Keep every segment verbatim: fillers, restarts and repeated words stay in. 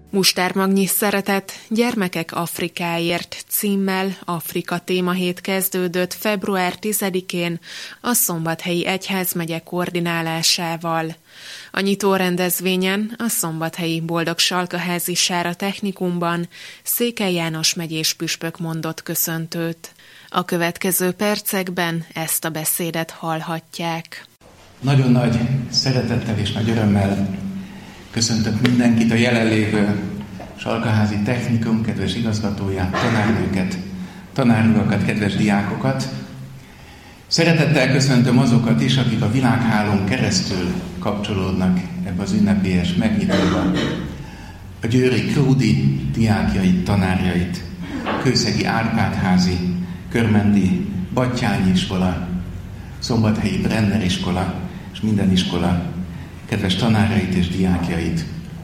Mustármagyi szeretet Gyermekek Afrikáért címmel Afrika témahét kezdődött február tizedikén a Szombathelyi Egyházmegye koordinálásával. A nyitó rendezvényen a szombathelyi Boldog-Salkaházi Sára Technikumban Székely János megyés püspök mondott köszöntőt. A következő percekben ezt a beszédet hallhatják. Nagyon nagy szeretettel és nagy örömmel köszöntök mindenkit, a jelenlévő Salkaházi Technikum kedves igazgatóját, tanárnőket, tanárulakat, kedves diákokat. Szeretettel köszöntöm azokat is, akik a világhálón keresztül kapcsolódnak ebbe az ünnepélyes megnyitóba. A győri Krúdi diákjait, tanárjait, Kőszegi Árpád-házi, Körmendi Battyányi iskola, Szombathelyi Brenner iskola és minden iskola kedves tanárait és diákjait.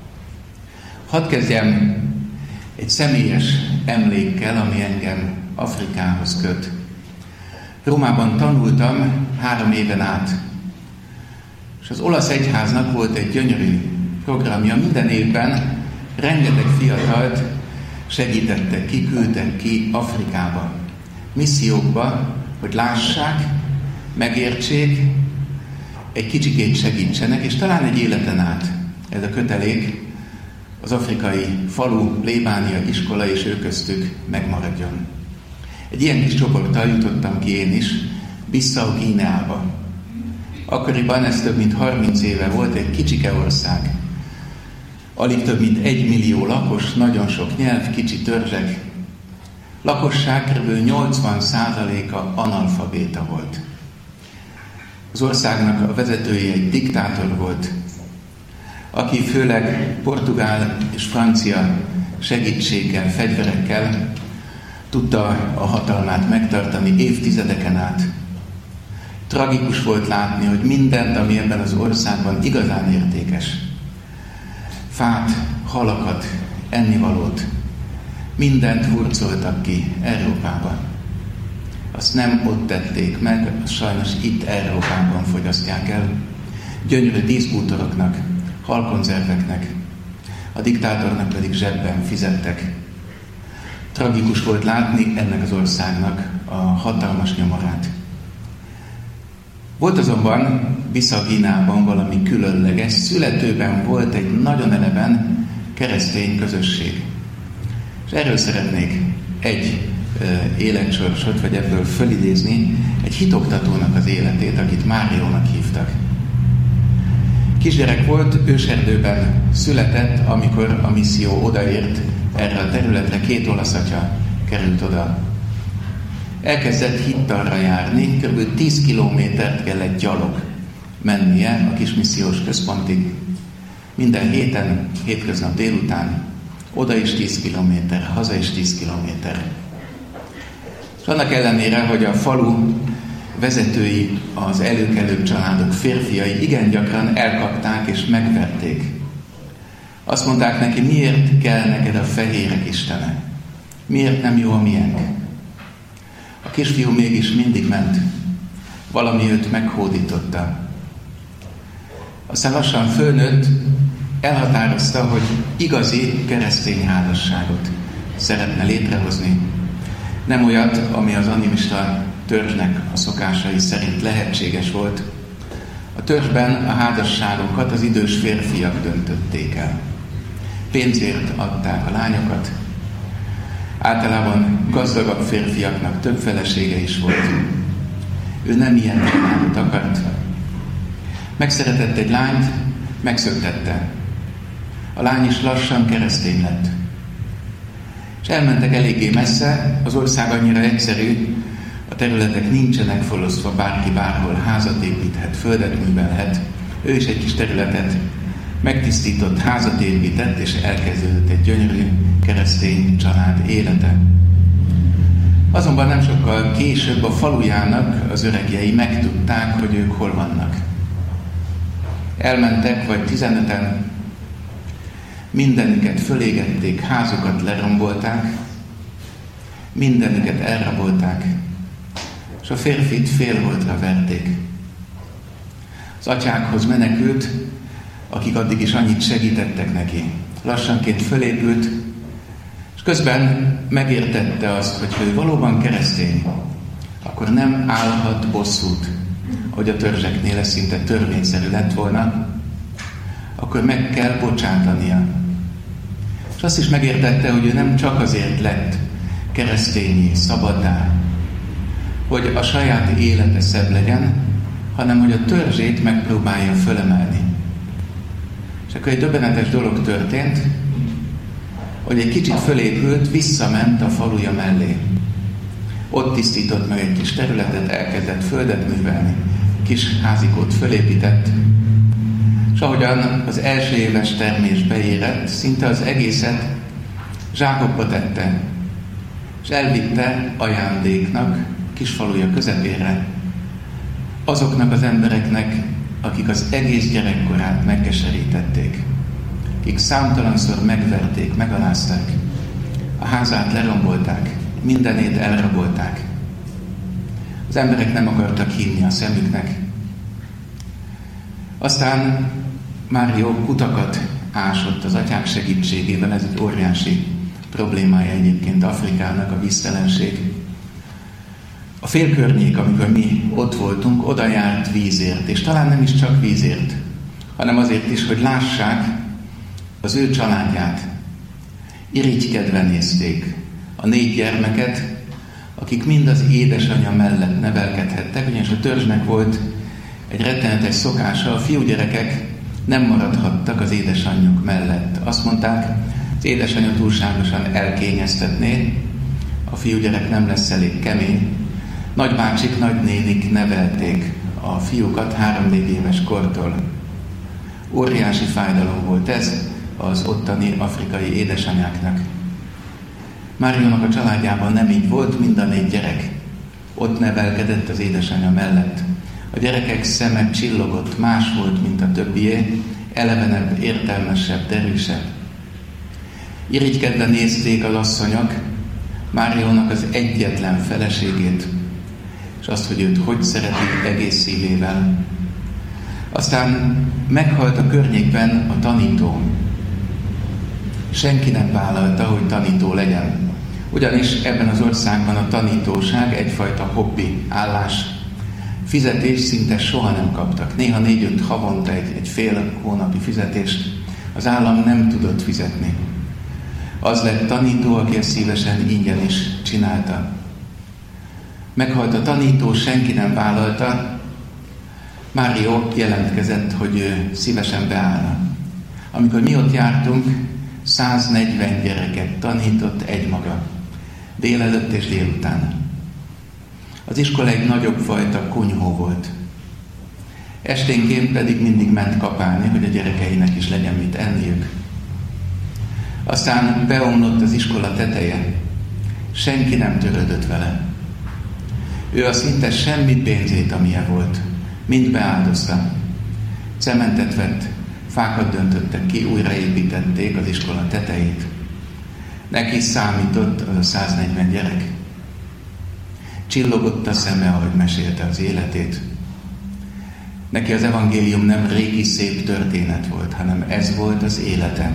Hadd kezdjem egy személyes emlékkel, ami engem Afrikához köt. Rómában tanultam három éven át, és az olasz egyháznak volt egy gyönyörű programja. Minden évben rengeteg fiatalt segítettek ki, küldtek ki Afrikába, missziókba, hogy lássák, megértsék, egy kicsikét segítsenek, és talán egy életen át ez a kötelék az afrikai falu, plébánia iskola és ő köztük megmaradjon. Egy ilyen kis csoporttal jutottam ki én is Bissau Guineába. Akkoriban ez több mint harminc éve volt, egy kicsike ország. Alig több mint egy millió lakos, nagyon sok nyelv, kicsi törzsek. Lakosság kb. nyolcvan százaléka analfabéta volt. Az országnak a vezetője egy diktátor volt, aki főleg portugál és francia segítséggel, fegyverekkel tudta a hatalmát megtartani évtizedeken át. Tragikus volt látni, hogy mindent, ami ebben az országban igazán értékes, fát, halakat, ennivalót, mindent hurcoltak ki Európába. Azt nem ott tették meg, azt sajnos itt Európában fogyasztják el. Gyönyörű díszbútoroknak, halkonzerveknek, a diktátornak pedig zsebben fizettek. Tragikus volt látni ennek az országnak a hatalmas nyomorát. Volt azonban Bissau Guineában valami különleges, születőben volt egy nagyon eleven keresztény közösség. És erről szeretnék egy életsorsot, vagy ebből fölidézni egy hitoktatónak az életét, akit Máriónak hívtak. Kisgyerek volt, őserdőben született, amikor a misszió odaért erre a területre, két olasz atya került oda. Elkezdett hittalra járni, kb. tíz kilométert kellett gyalog mennie a kis missziós központig. Minden héten, hétköznap délután, oda is tíz kilométer, haza is tíz kilométer. És annak ellenére, hogy a falu vezetői, az előkelőbb családok férfiai igen gyakran elkapták és megverték. Azt mondták neki, miért kell neked a fehérek istene? Miért nem jó a miénk? A kisfiú mégis mindig ment. Valami őt meghódította. Aztán lassan fölnőtt, elhatározta, hogy igazi keresztény házasságot szeretne létrehozni. Nem olyat, ami az animista törzsnek a szokásai szerint lehetséges volt. A törzsben a házasságokat az idős férfiak döntötték el. Pénzért adták a lányokat. Általában gazdagabb férfiaknak több felesége is volt. Ő nem ilyen családot akart. Megszeretett egy lányt, megszöktette. A lány is lassan keresztény lett. És elmentek eléggé messze, az ország annyira egyszerű, a területek nincsenek felosztva, bárki bárhol házat építhet, földet művelhet. Ő is egy kis területet megtisztított, házat épített, és elkezdődött egy gyönyörű keresztény család élete. Azonban nem sokkal később a falujának az öregjei megtudták, hogy ők hol vannak. Elmentek, vagy tizenöten, mindenüket fölégették, házukat lerombolták, mindenüket elrabolták, és a férfit félholtra verték. Az atyákhoz menekült, akik addig is annyit segítettek neki, lassanként fölépült, és közben megértette azt, hogy ha ő valóban keresztény, akkor nem állhat bosszút, hogy a törzseknél ez szinte törvényszerű lett volna, akkor meg kell bocsátania. És azt is megértette, hogy ő nem csak azért lett keresztényé, szabaddá, hogy a saját élete szebb legyen, hanem hogy a törzsét megpróbálja fölemelni. És akkor egy döbbenetes dolog történt, hogy egy kicsit fölépült, visszament a faluja mellé. Ott tisztított meg egy kis területet, elkezdett földet művelni, kis házikót fölépített, és ahogyan az első éves termés beérett, szinte az egészet zsákokba tette, és elvitte ajándéknak kisfaluja közepére azoknak az embereknek, akik az egész gyerekkorát megkeserítették, akik számtalanszor megverték, megalázták, a házát lerombolták, mindenét elrabolták. Az emberek nem akartak hinni a szemüknek. Aztán Mário kutakat ásott az atyák segítségével, ez egy óriási problémája egyébként Afrikának, a víztelenség. A félkörnyék, amikor mi ott voltunk, oda járt vízért, és talán nem is csak vízért, hanem azért is, hogy lássák az ő családját. Irigykedve nézték a négy gyermeket, akik mind az édesanyja mellett nevelkedhettek, ugyanis a törzsnek volt egy rettenetes szokása, a fiúgyerekek nem maradhattak az édesanyjuk mellett. Azt mondták, az édesanyja túlságosan elkényeztetné, a fiúgyerek nem lesz elég kemény. Nagybácsik, nagynénik nevelték a fiúkat három-négy éves kortól. Óriási fájdalom volt ez az ottani afrikai édesanyáknak. Máriónak a családjában nem így volt, mind a négy gyerek ott nevelkedett az édesanyja mellett. A gyerekek szeme csillogott, más volt, mint a többié, elevenebb, értelmesebb, derűsebb. Irigykedve nézték az asszonyok Máriónak az egyetlen feleségét, és azt, hogy őt hogy szereti egész szívével. Aztán meghalt a környékben a tanító. Senki nem vállalta, hogy tanító legyen. Ugyanis ebben az országban a tanítóság egyfajta hobbi, állás. Fizetést szinte soha nem kaptak. Néha négy-öt havonta egy, egy fél hónapi fizetést az állam nem tudott fizetni. Az lett tanító, aki ezt szívesen ingyen is csinálta. Meghalt a tanító, senki nem vállalta. Mário jelentkezett, hogy ő szívesen beállna. Amikor mi ott jártunk, száznegyven gyereket tanított egymaga, délelőtt és délután. Az iskola egy nagyobb fajta kunyhó volt. Esténként pedig mindig ment kapálni, hogy a gyerekeinek is legyen mit enniük. Aztán beomlott az iskola teteje. Senki nem törődött vele. Ő a szinte semmi pénzét, amilyen volt, mind beáldozta. Cementet vett, fákat döntöttek ki, újraépítették az iskola tetejét. Neki számított az a száznegyven gyerek. Csillogott a szeme, ahogy mesélte az életét. Neki az evangélium nem régi szép történet volt, hanem ez volt az élete.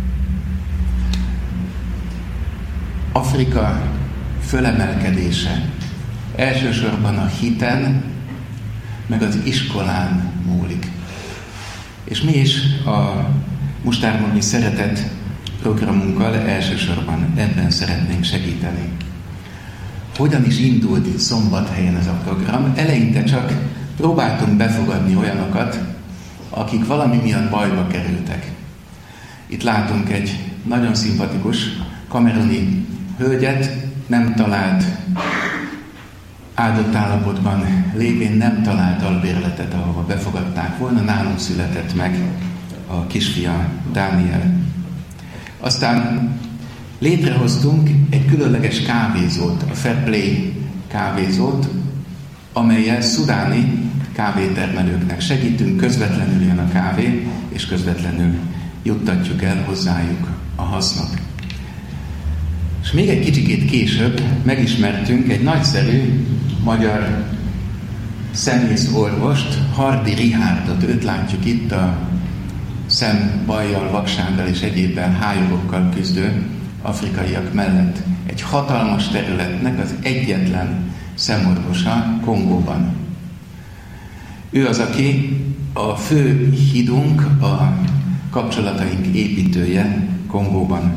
Afrika fölemelkedése elsősorban a hiten, meg az iskolán múlik. És mi is a Mustármornyi Szeretet programunkkal elsősorban ebben szeretnénk segíteni. Hogyan is indult itt Szombathelyen ez a program? Eleinte csak próbáltunk befogadni olyanokat, akik valami miatt bajba kerültek. Itt látunk egy nagyon szimpatikus kameruni hölgyet, nem talált áldott állapotban lévén, nem talált albérletet, ahova befogadták volna, nálunk született meg a kisfia, Dániel. Aztán létrehoztunk egy különleges kávézót, a Fair Play kávézót, amellyel szudáni kávétermelőknek segítünk, közvetlenül jön a kávé, és közvetlenül juttatjuk el hozzájuk a hasznot. És még egy kicsikét később megismertünk egy nagyszerű magyar szemészorvost, Hardy Rihárdot, őt látjuk itt a szembajjal, vaksággal és egyébben hájogokkal küzdő afrikaiak mellett egy hatalmas területnek az egyetlen szemorvosa Kongóban. Ő az, aki a fő hídunk, a kapcsolataink építője Kongóban.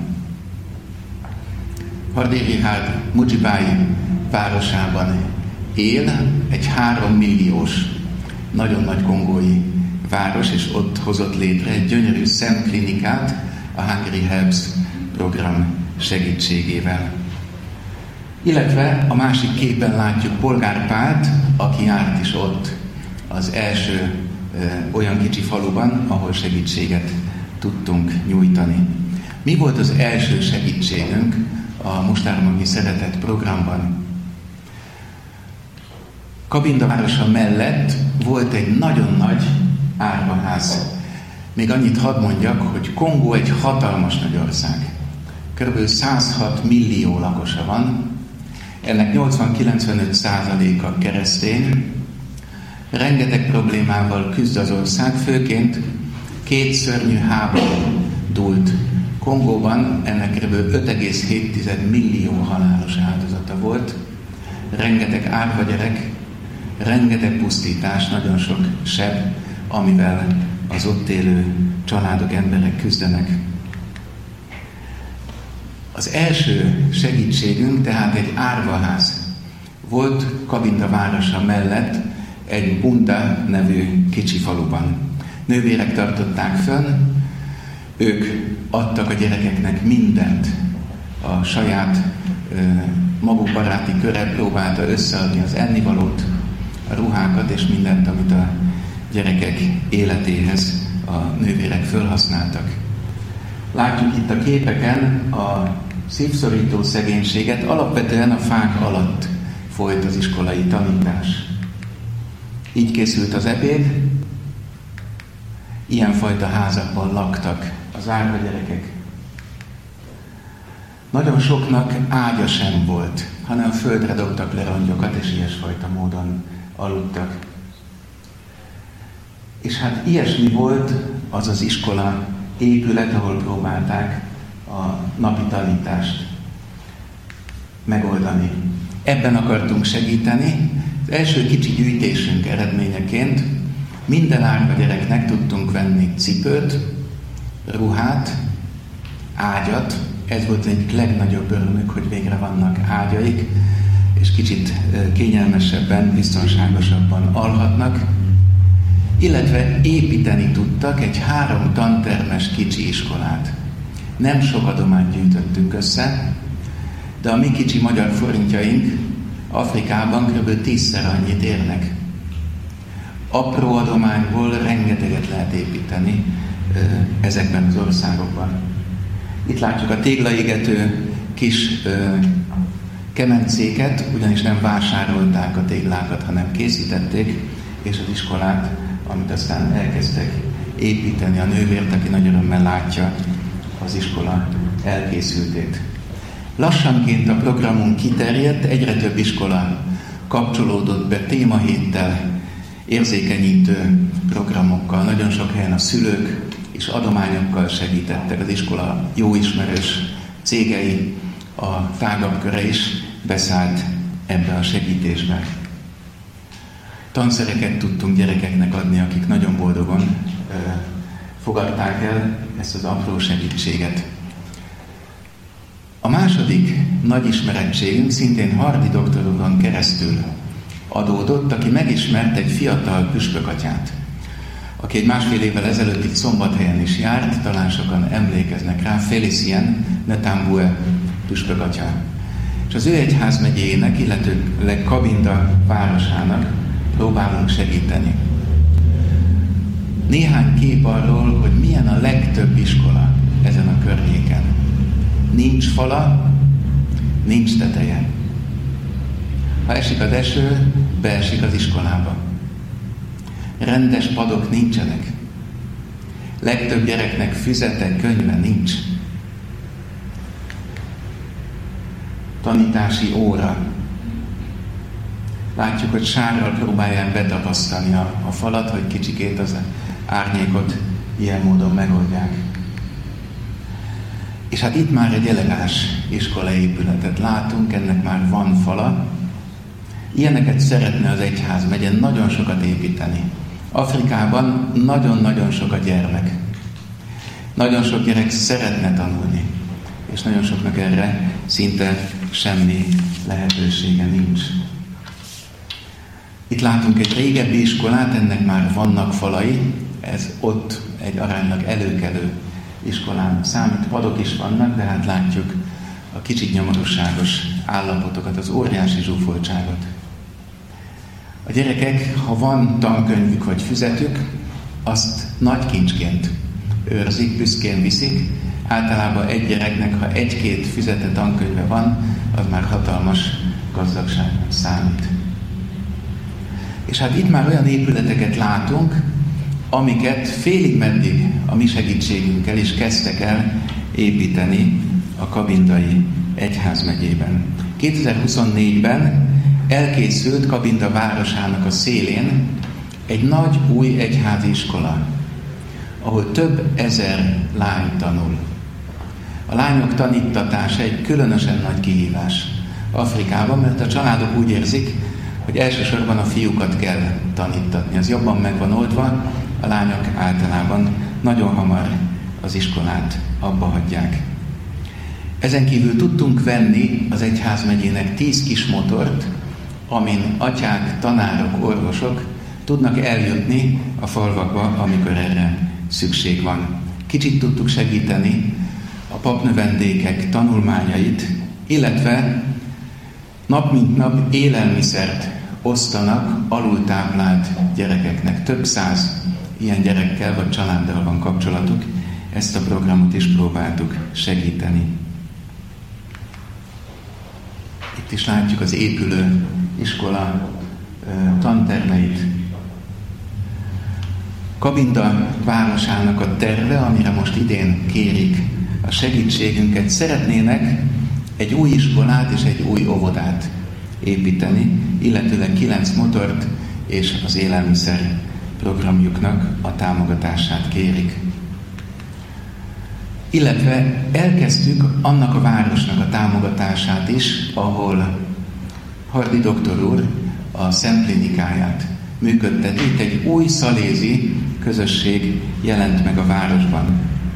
Hardi Richard Mujibay városában él, egy három milliós, nagyon nagy kongói város, és ott hozott létre egy gyönyörű szemklinikát a Hungry Helps program segítségével. Illetve a másik képen látjuk Polgár Pált, aki járt is ott az első ö, olyan kicsi faluban, ahol segítséget tudtunk nyújtani. Mi volt az első segítségünk a Mustármagyi Szeretet programban? Kabinda városa mellett volt egy nagyon nagy árvaház. Még annyit hadd mondjak, hogy Kongó egy hatalmas nagy ország. Körülbelül százhat millió lakosa van, ennek nyolcvan-kilencvenöt százaléka keresztény. Rengeteg problémával küzd az ország, főként két szörnyű háború dúlt Kongóban, ennek kb. öt egész hét millió halálos áldozata volt, rengeteg árva gyerek, rengeteg pusztítás, nagyon sok seb, amivel az ott élő családok, emberek küzdenek. Az első segítségünk tehát egy árvaház. Volt Kabinda városa mellett egy Bunda nevű kicsi faluban. Nővérek tartották fönn, ők adtak a gyerekeknek mindent. A saját maguk baráti köre próbálta összeadni az ennivalót, a ruhákat és mindent, amit a gyerekek életéhez a nővérek fölhasználtak. Látjuk itt a képeken a szívszorító szegénységet, alapvetően a fák alatt folyt az iskolai tanítás. Így készült az ebéd, ilyenfajta házakban laktak az árva gyerekek. Nagyon soknak ágya sem volt, hanem földre dobtak le rongyokat, és ilyesfajta módon aludtak. És hát ilyesmi volt az az iskola épület, ahol próbálták a napi tanítást megoldani. Ebben akartunk segíteni. Az első kicsi gyűjtésünk eredményeként minden árva gyereknek tudtunk venni cipőt, ruhát, ágyat. Ez volt egyik legnagyobb örömük, hogy végre vannak ágyaik, és kicsit kényelmesebben, biztonságosabban alhatnak. Illetve építeni tudtak egy három tantermes kicsi iskolát. Nem sok adományt gyűjtöttünk össze, de a mi kicsi magyar forintjaink Afrikában kb. tízszer annyit érnek. Apró adományból rengeteget lehet építeni ezekben az országokban. Itt látjuk a téglaégető kis ö, kemencéket, ugyanis nem vásárolták a téglákat, hanem készítették, és az iskolát, amit aztán elkezdtek építeni, a nővért, aki nagy örömmel látja az iskola elkészültét. Lassanként a programunk kiterjedt, egyre több iskola kapcsolódott be témahéttel, érzékenyítő programokkal. Nagyon sok helyen a szülők és adományokkal segítettek, az iskola jó ismerős cégei, a tágabb köre is beszállt ebbe a segítésbe. Tanszereket tudtunk gyerekeknek adni, akik nagyon boldogan ö, fogadták el ezt az apró segítséget. A második nagy ismerettségünk szintén Hardi doktorunkon keresztül adódott, aki megismert egy fiatal püspökatyát, aki egy másfél évvel ezelőtt itt Szombathelyen is járt, talán sokan emlékeznek rá, Félicien Ntambue püspökatya. És az ő egyházmegyének, illetőleg Kabinda városának próbálunk segíteni. Néhány kép arról, hogy milyen a legtöbb iskola ezen a környéken. Nincs fala, nincs teteje. Ha esik az eső, beesik az iskolába. Rendes padok nincsenek. Legtöbb gyereknek füzete, könyve nincs. Tanítási óra. Látjuk, hogy sárral próbálják betapasztani a, a falat, hogy kicsikét az árnyékot ilyen módon megoldják. És hát itt már egy elegáns iskolaépületet látunk, ennek már van fala. Ilyeneket szeretne az egyházmegye nagyon sokat építeni. Afrikában nagyon-nagyon sok a gyermek. Nagyon sok gyerek szeretne tanulni, és nagyon soknak erre szinte semmi lehetősége nincs. Itt látunk egy régebbi iskolát, ennek már vannak falai, ez ott egy aránylag előkelő iskolán számít, padok is vannak, de hát látjuk a kicsit nyomorúságos állapotokat, az óriási zsúfoltságot. A gyerekek, ha van tankönyvük vagy füzetük, azt nagy kincsként őrzik, büszkén viszik. Általában egy gyereknek, ha egy-két füzete tankönyve van, az már hatalmas gazdagságnak számít. És hát itt már olyan épületeket látunk, amiket félig meddig a mi segítségünkkel is kezdtek el építeni a Kabindai egyházmegyében. kétezer-huszonnégyben elkészült Kabinda városának a szélén egy nagy új egyházi iskola, ahol több ezer lány tanul. A lányok tanítatása egy különösen nagy kihívás Afrikában, mert a családok úgy érzik, hogy elsősorban a fiúkat kell tanítatni. Az jobban meg van oldva, a lányok általában nagyon hamar az iskolát abba hagyják. Ezen kívül tudtunk venni az egyházmegyének tíz kis motort, amin atyák, tanárok, orvosok tudnak eljutni a falvakba, amikor erre szükség van. Kicsit tudtuk segíteni a papnövendékek tanulmányait, illetve nap mint nap élelmiszert osztanak alultáplált gyerekeknek. Több száz ilyen gyerekkel vagy családdal van kapcsolatuk, ezt a programot is próbáltuk segíteni. Itt is látjuk az épülő iskola tantermeit. Kabinda városának a terve, amire most idén kérik a segítségünket, szeretnének egy új iskolát és egy új óvodát építeni, illetőleg kilenc motort és az élelmiszer programjuknak a támogatását kérik. Illetve elkezdtük annak a városnak a támogatását is, ahol Hardi doktor úr a szemklinikáját működteti. Itt egy új szalézi közösség jelent meg a városban.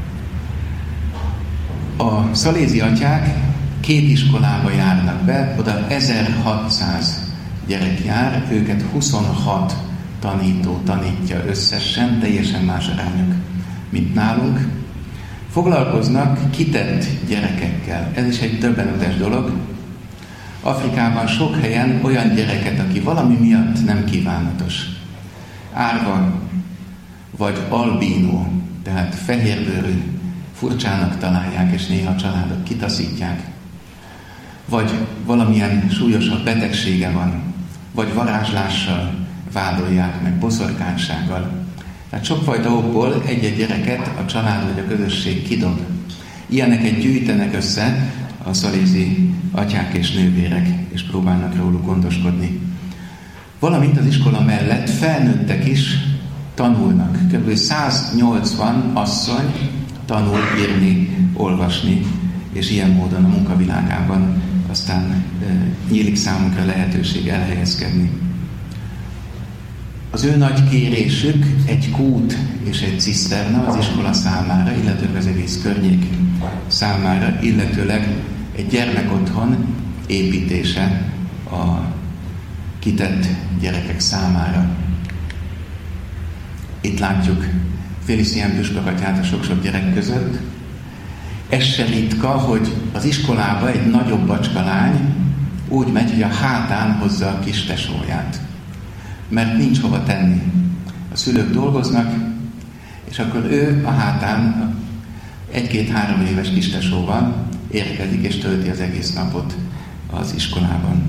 A szalézi atyák két iskolába járnak be, oda ezerhatszáz gyerek jár, őket huszonhat tanító tanítja összesen, teljesen más arányok, mint nálunk. Foglalkoznak kitett gyerekekkel. Ez is egy döbbenetes dolog. Afrikában sok helyen olyan gyereket, aki valami miatt nem kívánatos. Árva vagy albínó, tehát fehérbőrű, furcsának találják, és néha a családok kitaszítják. Vagy valamilyen súlyosabb betegsége van, vagy varázslással vádolják meg, boszorkánysággal. Tehát sokfajta okból egy-egy gyereket a család vagy a közösség kidob. Ilyeneket gyűjtenek össze a szalézi atyák és nővérek, és próbálnak róluk gondoskodni. Valamint az iskola mellett felnőttek is tanulnak. Kb. száznyolcvan asszony tanul írni, olvasni, és ilyen módon a munkavilágában aztán e, nyílik számukra lehetőség elhelyezkedni. Az ő nagy kérésük egy kút és egy ciszterna az iskola számára, illetőleg az egész környék számára, illetőleg egy gyermekotthon építése a kitett gyerekek számára. Itt látjuk Félicien püspökatyát a sok-sok gyerek között. Ez se ritka, hogy az iskolába egy nagyobb bacska lány úgy megy, hogy a hátán hozza a kis tesóját. Mert nincs hova tenni. A szülők dolgoznak, és akkor ő a hátán egy-két-három éves kis tesóval érkezik és tölti az egész napot az iskolában.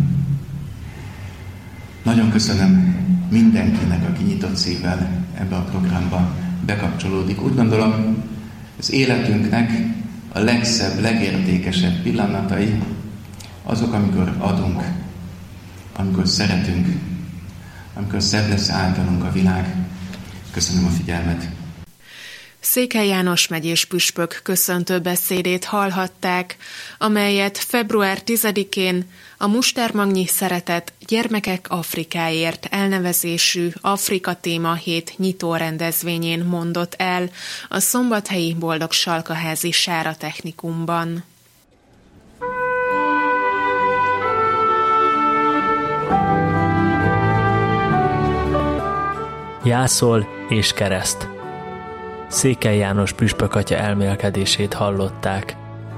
Nagyon köszönöm mindenkinek, aki nyitott szívvel ebbe a programba bekapcsolódik. Úgy gondolom, az életünknek a legszebb, legértékesebb pillanatai azok, amikor adunk, amikor szeretünk, amikor szebb lesz általunk a világ. Köszönöm a figyelmet! Székely János megyés püspök köszöntő beszédét hallhatták, amelyet február tizedikén a Mustermangnyi Szeretet Gyermekek Afrikáért elnevezésű Afrika Téma Hét nyitó rendezvényén mondott el a szombathelyi Boldog-Salkaházi Sára Technikumban. Jászol és kereszt. Székely János püspökatya elmélkedését hallották.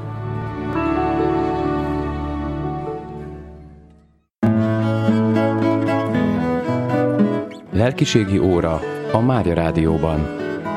Lelkiségi óra a Mária Rádióban.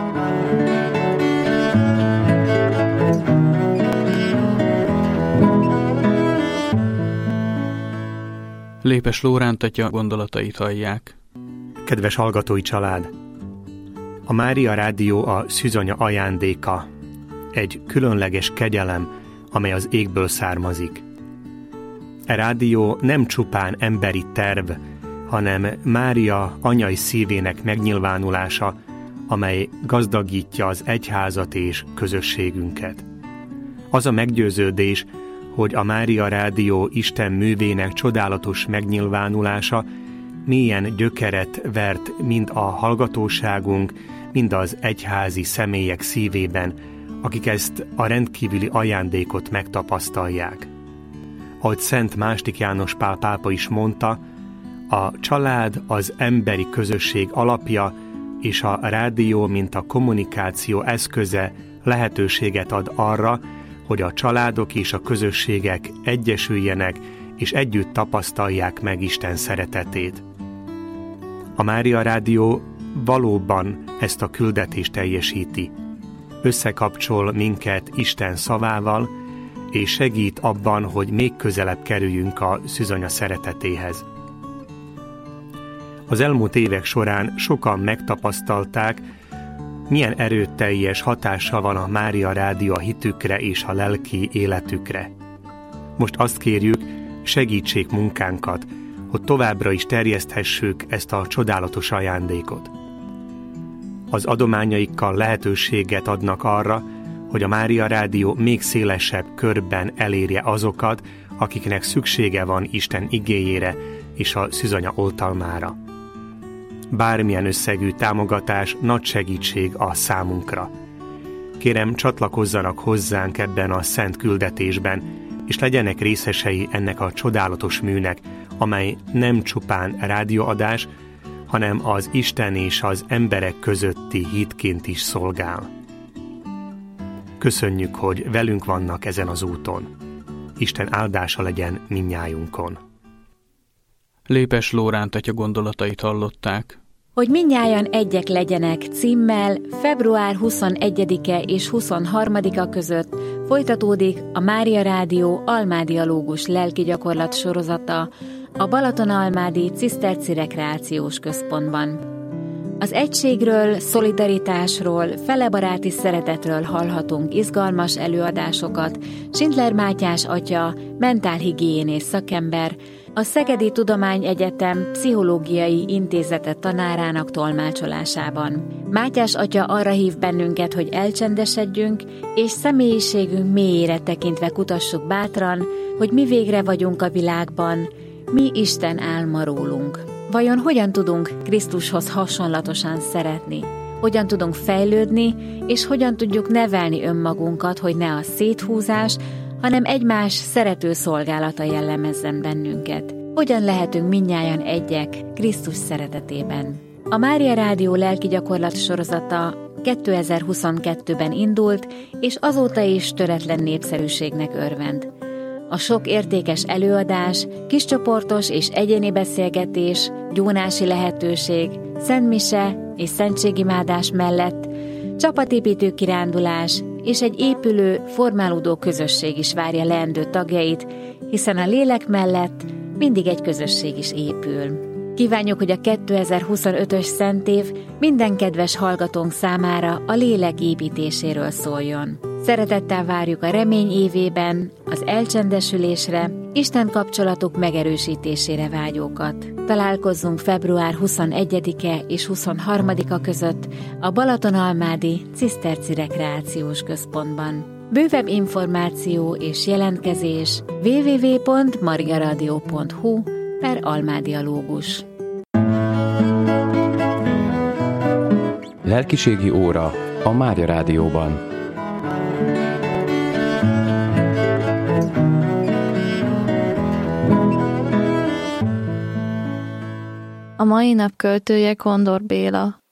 Lépes Lóránt atya gondolatait hallják. Kedves hallgatói család! A Mária Rádió a szűzanya ajándéka, egy különleges kegyelem, amely az égből származik. E rádió nem csupán emberi terv, hanem Mária anyai szívének megnyilvánulása, amely gazdagítja az egyházat és közösségünket. Az a meggyőződés, hogy a Mária Rádió Isten művének csodálatos megnyilvánulása mélyen gyökeret vert mind a hallgatóságunk, mind az egyházi személyek szívében, akik ezt a rendkívüli ajándékot megtapasztalják. Ahogy Szent második János Pál pápa is mondta, a család az emberi közösség alapja, és a rádió, mint a kommunikáció eszköze lehetőséget ad arra, hogy a családok és a közösségek egyesüljenek, és együtt tapasztalják meg Isten szeretetét. A Mária Rádió valóban ezt a küldetést teljesíti. Összekapcsol minket Isten szavával, és segít abban, hogy még közelebb kerüljünk a szűzanya szeretetéhez. Az elmúlt évek során sokan megtapasztalták, milyen erőteljes hatással van a Mária Rádió a hitükre és a lelki életükre. Most azt kérjük, segítsék munkánkat, hogy továbbra is terjeszthessük ezt a csodálatos ajándékot. Az adományaikkal lehetőséget adnak arra, hogy a Mária Rádió még szélesebb körben elérje azokat, akiknek szüksége van Isten igéjére és a szűzanya oltalmára. Bármilyen összegű támogatás nagy segítség a számunkra. Kérem, csatlakozzanak hozzánk ebben a szent küldetésben, és legyenek részesei ennek a csodálatos műnek, amely nem csupán rádióadás, hanem az Isten és az emberek közötti hitként is szolgál. Köszönjük, hogy velünk vannak ezen az úton. Isten áldása legyen mindnyájunkon. Lépes Lóránt atya gondolatait hallották. Hogy mindnyájan egyek legyenek címmel február huszonegyedike és huszonharmadika között folytatódik a Mária Rádió Almádialógus lelki gyakorlat sorozata a Balatonalmádi Ciszterci Rekreációs Központban. Az egységről, szolidaritásról, felebaráti szeretetről hallhatunk izgalmas előadásokat Schindler Mátyás atya, mentálhigiénész szakember, a Szegedi Tudományegyetem Pszichológiai Intézete tanárának tolmácsolásában. Mátyás atya arra hív bennünket, hogy elcsendesedjünk, és személyiségünk mélyére tekintve kutassuk bátran, hogy mi végre vagyunk a világban, mi Isten álma rólunk. Vajon hogyan tudunk Krisztushoz hasonlatosan szeretni? Hogyan tudunk fejlődni, és hogyan tudjuk nevelni önmagunkat, hogy ne a széthúzás, hanem egymás szerető szolgálata jellemezzen bennünket. Hogyan lehetünk mindnyájan egyek Krisztus szeretetében? A Mária Rádió lelki gyakorlat sorozata kétezer-huszonkettőben indult, és azóta is töretlen népszerűségnek örvend. A sok értékes előadás, kiscsoportos és egyéni beszélgetés, gyónási lehetőség, szentmise és szentségimádás mellett csapatépítő kirándulás és egy épülő, formálódó közösség is várja leendő tagjait, hiszen a lélek mellett mindig egy közösség is épül. Kívánjuk, hogy a kétezer-huszonötös szentév minden kedves hallgatónk számára a lélek építéséről szóljon. Szeretettel várjuk a remény évében az elcsendesülésre Isten kapcsolatuk megerősítésére vágyókat. Találkozzunk február huszonegyedike és huszonharmadika között a Balatonalmádi Ciszterci Rekreációs Központban. Bővebb információ és jelentkezés double-u double-u double-u pont mariaradio pont hu per almádialógus. Lelkiségi óra a Mária Rádióban. A mai nap költője Kondor Béla.